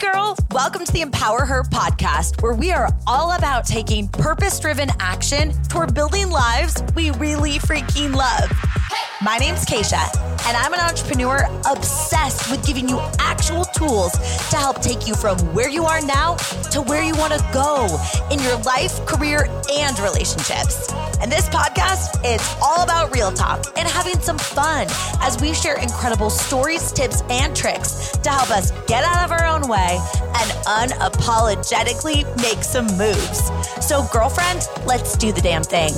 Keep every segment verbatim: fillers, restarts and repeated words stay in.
girl. Welcome to the Empower Her podcast, where we are all about taking purpose-driven action toward building lives we really freaking love. My name's Keisha, and I'm an entrepreneur obsessed with giving you actual tools to help take you from where you are now to where you want to go in your life, career, and relationships. And this podcast, it's all about real talk and having some fun as we share incredible stories, tips, and tricks to help us get out of our own way and unapologetically make some moves. So, girlfriend, let's do the damn thing.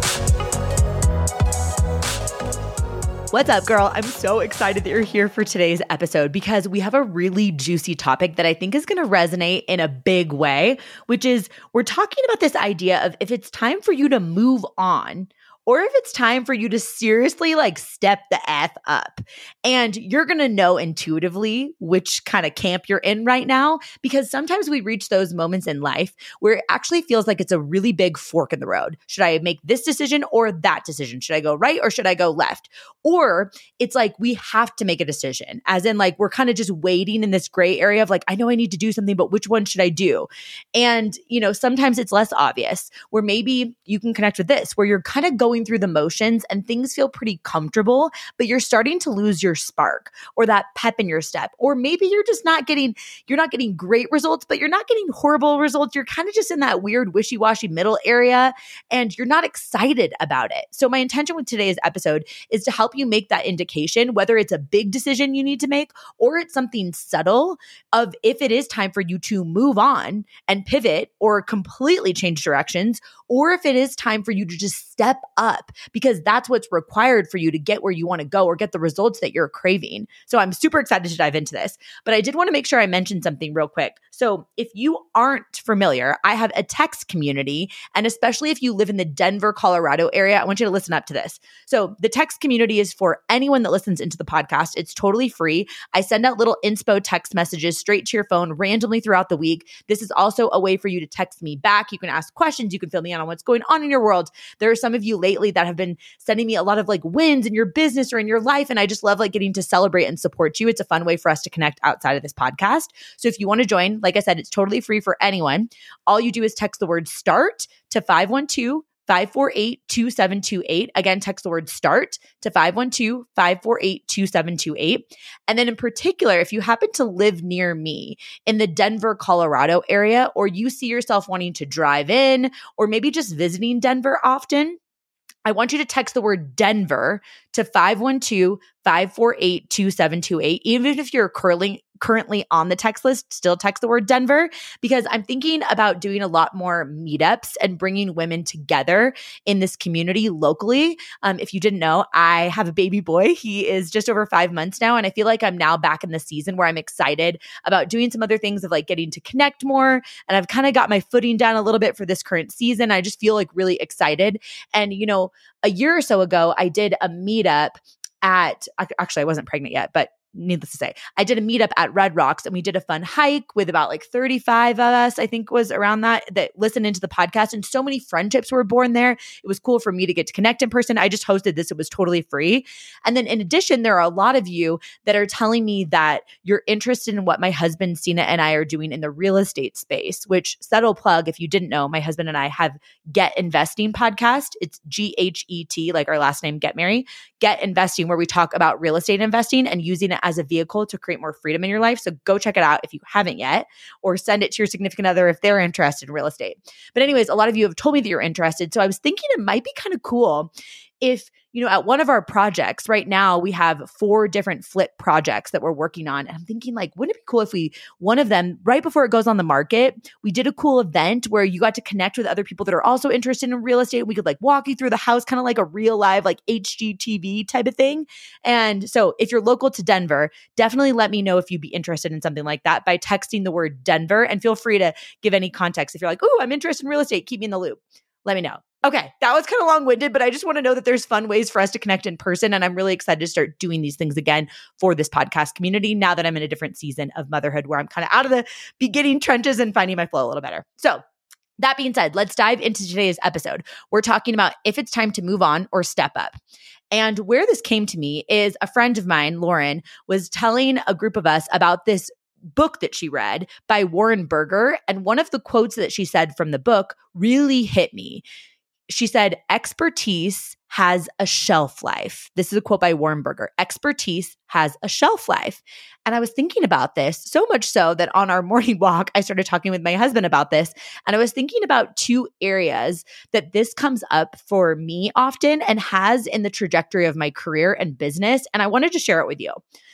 What's up, girl? I'm so excited that you're here for today's episode because we have a really juicy topic that I think is going to resonate in a big way, which is we're talking about this idea of if it's time for you to move on or if it's time for you to seriously like step the F up. And you're going to know intuitively which kind of camp you're in right now, because sometimes we reach those moments in life where it actually feels like it's a really big fork in the road. Should I make this decision or that decision? Should I go right or should I go left? Or it's like we have to make a decision, as in like we're kind of just waiting in this gray area of like, I know I need to do something, but which one should I do? And, you know, sometimes it's less obvious, where maybe you can connect with this, where you're kind of going through the motions and things feel pretty comfortable, but you're starting to lose your spark or that pep in your step. Or maybe you're just not getting, you're not getting great results, but you're not getting horrible results. You're kind of just in that weird wishy-washy middle area and you're not excited about it. So my intention with today's episode is to help you make that indication, whether it's a big decision you need to make or it's something subtle, of if it is time for you to move on and pivot or completely change directions, or if it is time for you to just step up, because that's what's required for you to get where you want to go or get the results that you're craving. So I'm super excited to dive into this, but I did want to make sure I mentioned something real quick. So if you aren't familiar, I have a text community, and especially if you live in the Denver, Colorado area, I want you to listen up to this. So the text community is for anyone that listens into the podcast. It's totally free. I send out little inspo text messages straight to your phone randomly throughout the week. This is also a way for you to text me back. You can ask questions. You can fill me in on what's going on in your world. There are some of you lately that have been sending me a lot of like wins in your business or in your life. And I just love like getting to celebrate and support you. It's a fun way for us to connect outside of this podcast. So if you want to join, like I said, it's totally free for anyone. All you do is text the word START to five one two, five four eight, two seven two eight. Again, text the word START to five one two, five four eight, two seven two eight. And then in particular, if you happen to live near me in the Denver, Colorado area, or you see yourself wanting to drive in, or maybe just visiting Denver often, I want you to text the word Denver to five one two, five four eight, two seven two eight. Even if you're curling, currently on the text list, still text the word Denver, because I'm thinking about doing a lot more meetups and bringing women together in this community locally. Um, if you didn't know, I have a baby boy. He is just over five months now. And I feel like I'm now back in the season where I'm excited about doing some other things of like getting to connect more. And I've kind of got my footing down a little bit for this current season. I just feel like really excited. And, you know, a year or so ago, I did a meetup at, actually, I wasn't pregnant yet, but needless to say, I did a meetup at Red Rocks and we did a fun hike with about like thirty-five of us, I think was around that, that listened into the podcast. And so many friendships were born there. It was cool for me to get to connect in person. I just hosted this. It was totally free. And then in addition, there are a lot of you that are telling me that you're interested in what my husband, Sina, and I are doing in the real estate space, which, subtle plug, if you didn't know, my husband and I have Get Investing podcast. It's G H E T, like our last name, Get Mary, Get Investing, where we talk about real estate investing and using it as a vehicle to create more freedom in your life. So go check it out if you haven't yet, or send it to your significant other if they're interested in real estate. But anyways, a lot of you have told me that you're interested. So I was thinking it might be kind of cool if, you know, at one of our projects right now, we have four different flip projects that we're working on. And I'm thinking like, wouldn't it be cool if we, one of them, right before it goes on the market, we did a cool event where you got to connect with other people that are also interested in real estate. We could like walk you through the house, kind of like a real live, like H G T V type of thing. And so if you're local to Denver, definitely let me know if you'd be interested in something like that by texting the word Denver, and feel free to give any context. If you're like, oh, I'm interested in real estate, keep me in the loop. Let me know. Okay, that was kind of long-winded, but I just want to know that there's fun ways for us to connect in person. And I'm really excited to start doing these things again for this podcast community now that I'm in a different season of motherhood where I'm kind of out of the beginning trenches and finding my flow a little better. So that being said, let's dive into today's episode. We're talking about if it's time to move on or step up. And where this came to me is a friend of mine, Lauren, was telling a group of us about this book that she read by Warren Berger. And one of the quotes that she said from the book really hit me. She said, expertise has a shelf life. This is a quote by Warren Berger. Expertise has a shelf life. And I was thinking about this so much so that on our morning walk, I started talking with my husband about this. And I was thinking about two areas that this comes up for me often and has in the trajectory of my career and business. And I wanted to share it with you.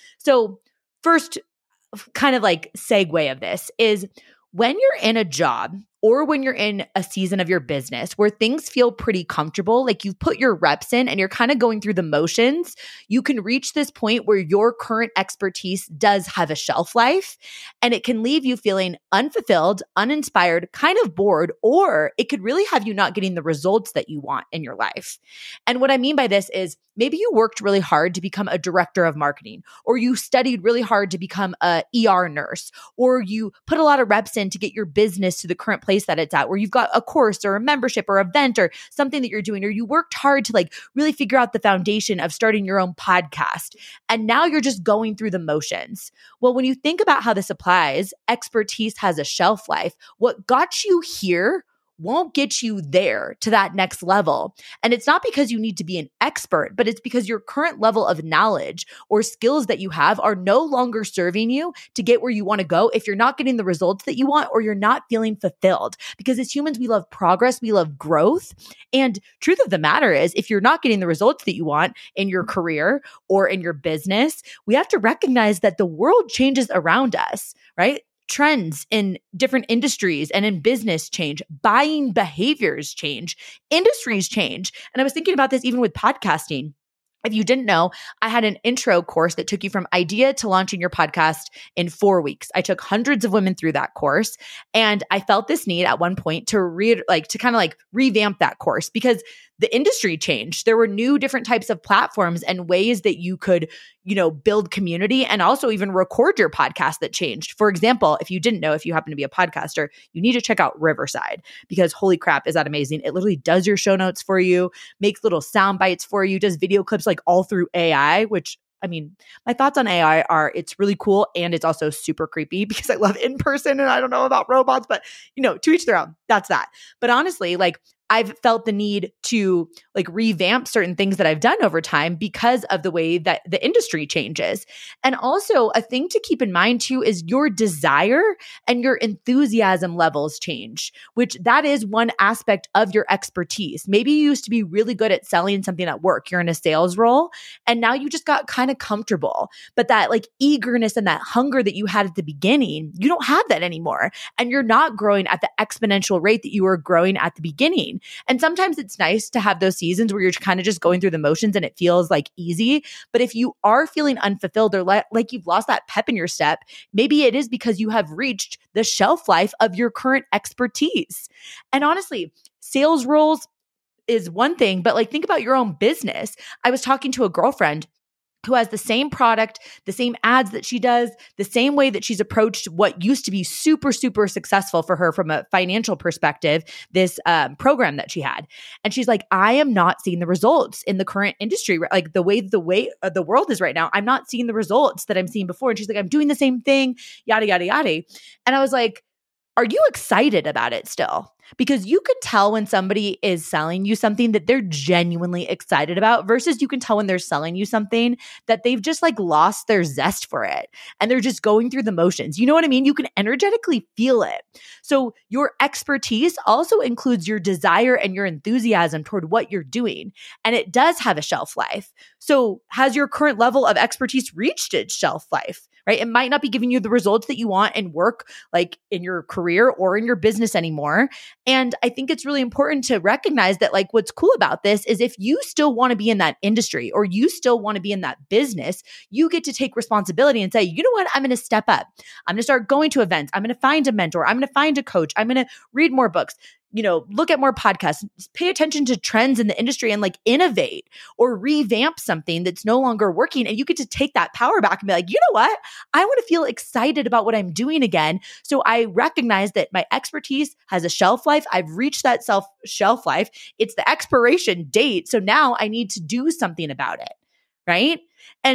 So first, kind of like segue of this is when you're in a job or when you're in a season of your business where things feel pretty comfortable, like you've put your reps in and you're kind of going through the motions, you can reach this point where your current expertise does have a shelf life and it can leave you feeling unfulfilled, uninspired, kind of bored, or it could really have you not getting the results that you want in your life. And what I mean by this is maybe you worked really hard to become a director of marketing, or you studied really hard to become a E R nurse, or you put a lot of reps in to get your business to the current place that it's at, where you've got a course or a membership or event or something that you're doing, or you worked hard to like really figure out the foundation of starting your own podcast. And now you're just going through the motions. Well, when you think about how this applies, expertise has a shelf life. What got you here won't get you there to that next level. And it's not because you need to be an expert, but it's because your current level of knowledge or skills that you have are no longer serving you to get where you want to go if you're not getting the results that you want or you're not feeling fulfilled. Because as humans, we love progress, we love growth. And truth of the matter is, if you're not getting the results that you want in your career or in your business, we have to recognize that the world changes around us, right? Trends in different industries and in business change, buying behaviors change, industries change. And I was thinking about this even with podcasting. If you didn't know, I had an intro course that took you from idea to launching your podcast in four weeks. I took hundreds of women through that course. And I felt this need at one point to re- like to kind of like revamp that course because the industry changed. There were new different types of platforms and ways that you could, you know, build community and also even record your podcast that changed. For example, if you didn't know, if you happen to be a podcaster, you need to check out Riverside because holy crap, is that amazing. It literally does your show notes for you, makes little sound bites for you, does video clips like all through A I, which I mean, my thoughts on A I are it's really cool and it's also super creepy because I love in person and I don't know about robots, but you know, to each their own. That's that. But honestly, like I've felt the need to like revamp certain things that I've done over time because of the way that the industry changes. And also a thing to keep in mind too is your desire and your enthusiasm levels change, which that is one aspect of your expertise. Maybe you used to be really good at selling something at work. You're in a sales role and now you just got kind of comfortable, but that like eagerness and that hunger that you had at the beginning, you don't have that anymore. And you're not growing at the exponential rate that you were growing at the beginning. And sometimes it's nice to have those seasons where you're kind of just going through the motions and it feels like easy. But if you are feeling unfulfilled or le- like you've lost that pep in your step, maybe it is because you have reached the shelf life of your current expertise. And honestly, sales roles is one thing, but like think about your own business. I was talking to a girlfriend who has the same product, the same ads that she does, the same way that she's approached what used to be super, super successful for her from a financial perspective, this um, program that she had. And she's like, I am not seeing the results in the current industry. Like the way the way uh, the world is right now, I'm not seeing the results that I'm seeing before. And she's like, I'm doing the same thing, yada, yada, yada. And I was like, are you excited about it still? Because you could tell when somebody is selling you something that they're genuinely excited about versus you can tell when they're selling you something that they've just like lost their zest for it and they're just going through the motions. You know what I mean? You can energetically feel it. So your expertise also includes your desire and your enthusiasm toward what you're doing. And it does have a shelf life. So has your current level of expertise reached its shelf life? Right? It might not be giving you the results that you want in work, like in your career or in your business anymore. And I think it's really important to recognize that like what's cool about this is if you still want to be in that industry or you still want to be in that business, you get to take responsibility and say, you know what, I'm going to step up. I'm going to start going to events. I'm going to find a mentor. I'm going to find a coach. I'm going to read more books. You know, look at more podcasts, pay attention to trends in the industry and like innovate or revamp something that's no longer working. And you get to take that power back and be like, you know what? I want to feel excited about what I'm doing again. So I recognize that my expertise has a shelf life. I've reached that self shelf life. It's the expiration date. So now I need to do something about it. Right. And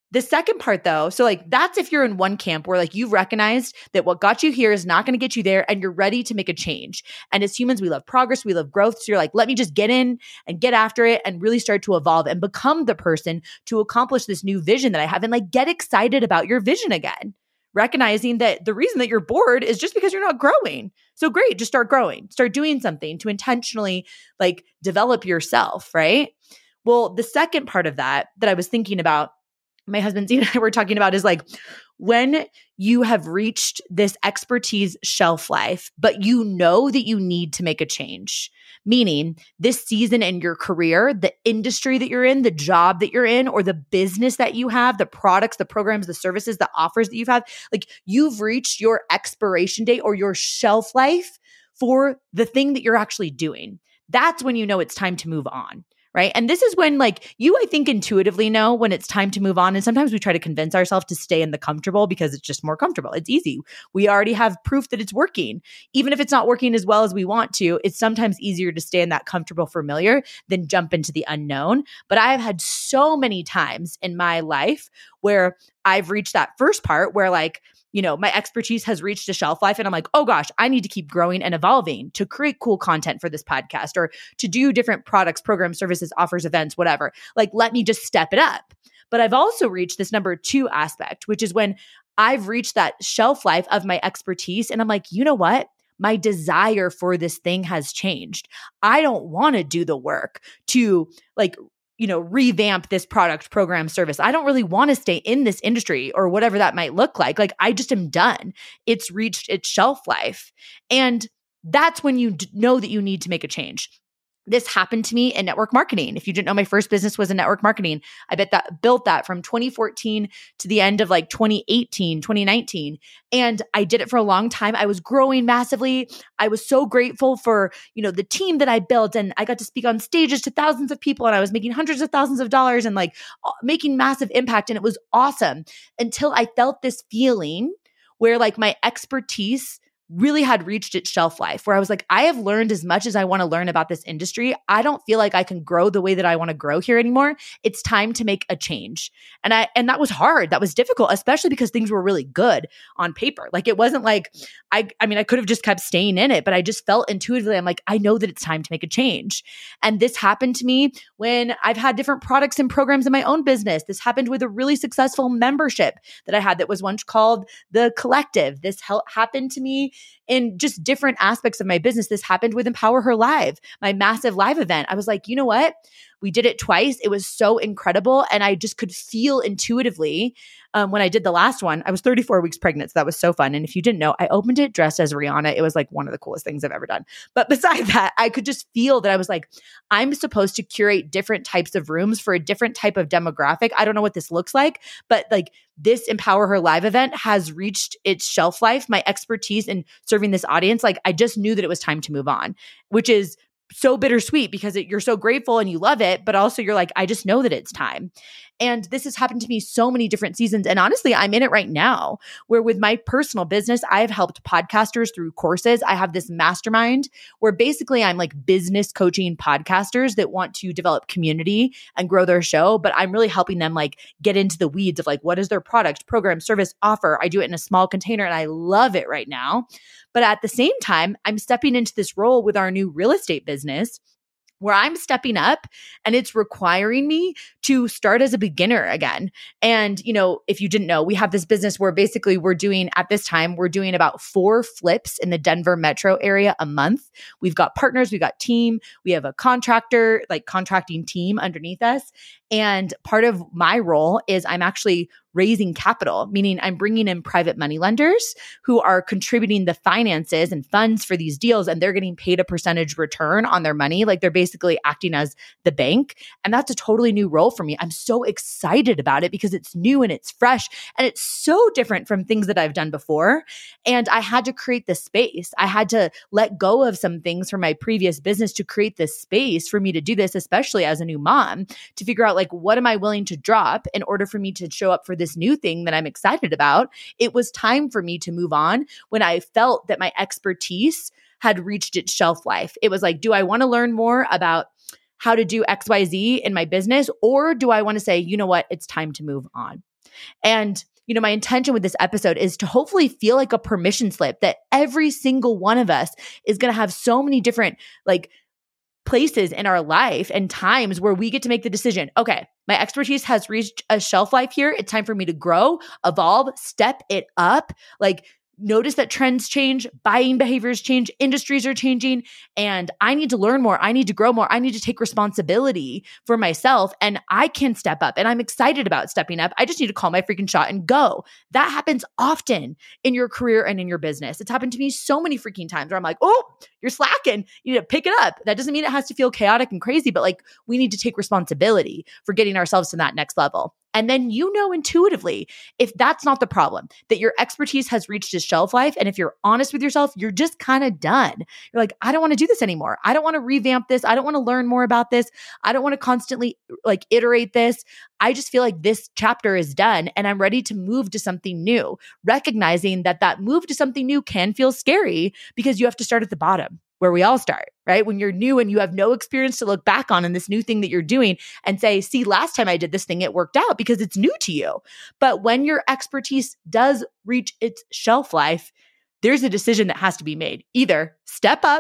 The second part though, so like that's if you're in one camp where like you've recognized that what got you here is not going to get you there and you're ready to make a change. And as humans, we love progress, we love growth. So you're like, let me just get in and get after it and really start to evolve and become the person to accomplish this new vision that I have and like get excited about your vision again. Recognizing that the reason that you're bored is just because you're not growing. So great, just start growing, start doing something to intentionally like develop yourself, right? Well, the second part of that that I was thinking about, my husband Zena and I were talking about is like when you have reached this expertise shelf life, but you know that you need to make a change, meaning this season in your career, the industry that you're in, the job that you're in, or the business that you have, the products, the programs, the services, the offers that you've had, like you've reached your expiration date or your shelf life for the thing that you're actually doing. That's when you know it's time to move on. Right. And this is when like you, I think intuitively know when it's time to move on. And sometimes we try to convince ourselves to stay in the comfortable because it's just more comfortable. It's easy. We already have proof that it's working. Even if it's not working as well as we want to, it's sometimes easier to stay in that comfortable familiar than jump into the unknown. But I've had so many times in my life where I've reached that first part where like, you know, my expertise has reached a shelf life and I'm like, oh gosh, I need to keep growing and evolving to create cool content for this podcast or to do different products, programs, services, offers, events, whatever. Like, let me just step it up. But I've also reached this number two aspect, which is when I've reached that shelf life of my expertise and I'm like, you know what? My desire for this thing has changed. I don't want to do the work to like you know, revamp this product, program, service. I don't really want to stay in this industry or whatever that might look like. Like I just am done. It's reached its shelf life. And that's when you d- know that you need to make a change. This happened to me in network marketing. If you didn't know, my first business was in network marketing. I bet that built that from twenty fourteen to the end of like twenty eighteen, twenty nineteen. And I did it for a long time. I was growing massively. I was so grateful for, you know, the team that I built and I got to speak on stages to thousands of people and I was making hundreds of thousands of dollars and like making massive impact. And it was awesome until I felt this feeling where like my expertise really had reached its shelf life where I was like, I have learned as much as I want to learn about this industry. I don't feel like I can grow the way that I want to grow here anymore. It's time to make a change. And I, and that was hard. That was difficult, especially because things were really good on paper. Like it wasn't like, I, I mean, I could have just kept staying in it, but I just felt intuitively, I'm like, I know that it's time to make a change. And this happened to me when I've had different products and programs in my own business. This happened with a really successful membership that I had that was once called The Collective. This hel- happened to me in just different aspects of my business. This happened with Empower Her Live, my massive live event. I was like, you know what? We did it twice. It was so incredible. And I just could feel intuitively um, when I did the last one, I was thirty-four weeks pregnant. So that was so fun. And if you didn't know, I opened it dressed as Rihanna. It was like one of the coolest things I've ever done. But besides that, I could just feel that I was like, I'm supposed to curate different types of rooms for a different type of demographic. I don't know what this looks like, but like this Empower Her Live event has reached its shelf life. My expertise in serving this audience, like I just knew that it was time to move on, which is so bittersweet because it, you're so grateful and you love it, but also you're like, I just know that it's time. And this has happened to me so many different seasons. And honestly, I'm in it right now where with my personal business, I have helped podcasters through courses. I have this mastermind where basically I'm like business coaching podcasters that want to develop community and grow their show. But I'm really helping them like get into the weeds of like, what is their product, program, service, offer? I do it in a small container and I love it right now. But at the same time, I'm stepping into this role with our new real estate business where I'm stepping up and it's requiring me to start as a beginner again. And, you know, if you didn't know, we have this business where basically we're doing at this time, we're doing about four flips in the Denver metro area a month. We've got partners, we've got team, we have a contractor, like contracting team underneath us. And part of my role is I'm actually raising capital, meaning I'm bringing in private money lenders who are contributing the finances and funds for these deals, and they're getting paid a percentage return on their money. Like they're basically acting as the bank. And that's a totally new role for me. I'm so excited about it because it's new and it's fresh and it's so different from things that I've done before. And I had to create this space. I had to let go of some things from my previous business to create this space for me to do this, especially as a new mom, to figure out like, what am I willing to drop in order for me to show up for this new thing that I'm excited about? It was time for me to move on when I felt that my expertise had reached its shelf life. It was like, do I want to learn more about how to do X Y Z in my business? Or do I want to say, you know what, it's time to move on? And you know, my intention with this episode is to hopefully feel like a permission slip that every single one of us is going to have so many different like places in our life and times where we get to make the decision, okay, my expertise has reached a shelf life here. It's time for me to grow, evolve, step it up. Like, notice that trends change, buying behaviors change, industries are changing, and I need to learn more. I need to grow more. I need to take responsibility for myself, and I can step up, and I'm excited about stepping up. I just need to call my freaking shot and go. That happens often in your career and in your business. It's happened to me so many freaking times where I'm like, oh, you're slacking. You need to pick it up. That doesn't mean it has to feel chaotic and crazy, but like we need to take responsibility for getting ourselves to that next level. And then you know intuitively if that's not the problem, that your expertise has reached its shelf life. And if you're honest with yourself, you're just kind of done. You're like, I don't want to do this anymore. I don't want to revamp this. I don't want to learn more about this. I don't want to constantly like iterate this. I just feel like this chapter is done and I'm ready to move to something new, recognizing that that move to something new can feel scary because you have to start at the bottom, where we all start, right? When you're new and you have no experience to look back on in this new thing that you're doing and say, see, last time I did this thing, it worked out because it's new to you. But when your expertise does reach its shelf life, there's a decision that has to be made. Either step up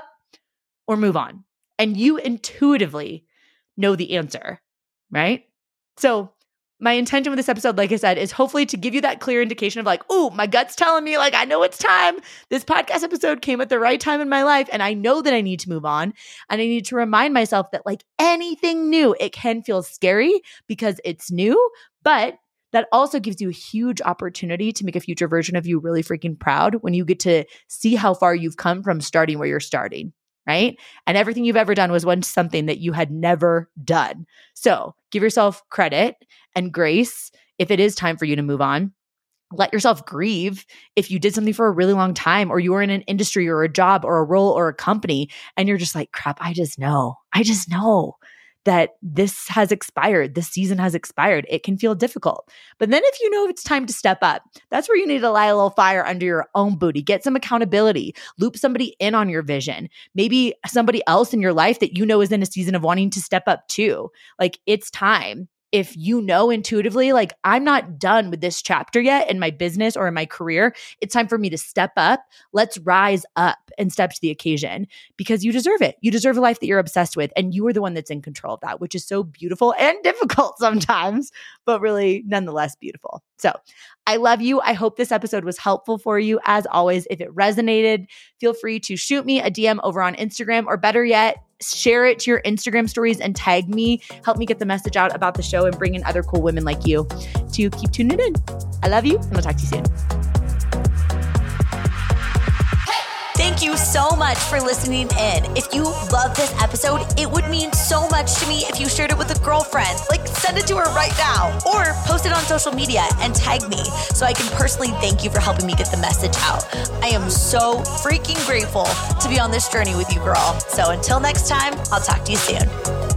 or move on. And you intuitively know the answer, right? So my intention with this episode, like I said, is hopefully to give you that clear indication of like, oh, my gut's telling me like, I know it's time. This podcast episode came at the right time in my life. And I know that I need to move on. And I need to remind myself that like anything new, it can feel scary because it's new, but that also gives you a huge opportunity to make a future version of you really freaking proud when you get to see how far you've come from starting where you're starting. Right? And everything you've ever done was once something that you had never done. So give yourself credit and grace if it is time for you to move on. Let yourself grieve if you did something for a really long time or you were in an industry or a job or a role or a company and you're just like, crap, I just know. I just know that this has expired. This season has expired. It can feel difficult. But then if you know it's time to step up, that's where you need to light a little fire under your own booty. Get some accountability. Loop somebody in on your vision. Maybe somebody else in your life that you know is in a season of wanting to step up too. Like it's time. If you know intuitively, like I'm not done with this chapter yet in my business or in my career, it's time for me to step up. Let's rise up and step to the occasion because you deserve it. You deserve a life that you're obsessed with and you are the one that's in control of that, which is so beautiful and difficult sometimes, but really nonetheless beautiful. So I love you. I hope this episode was helpful for you. As always, if it resonated, feel free to shoot me a D M over on Instagram or better yet, share it to your Instagram stories and tag me. Help me get the message out about the show and bring in other cool women like you to keep tuning in. I love you and I'll talk to you soon. Thank you so much for listening in. If you love this episode, it would mean so much to me if you shared it with a girlfriend. Like send it to her right now or post it on social media and tag me so I can personally thank you for helping me get the message out. I am so freaking grateful to be on this journey with you, girl. So until next time, I'll talk to you soon.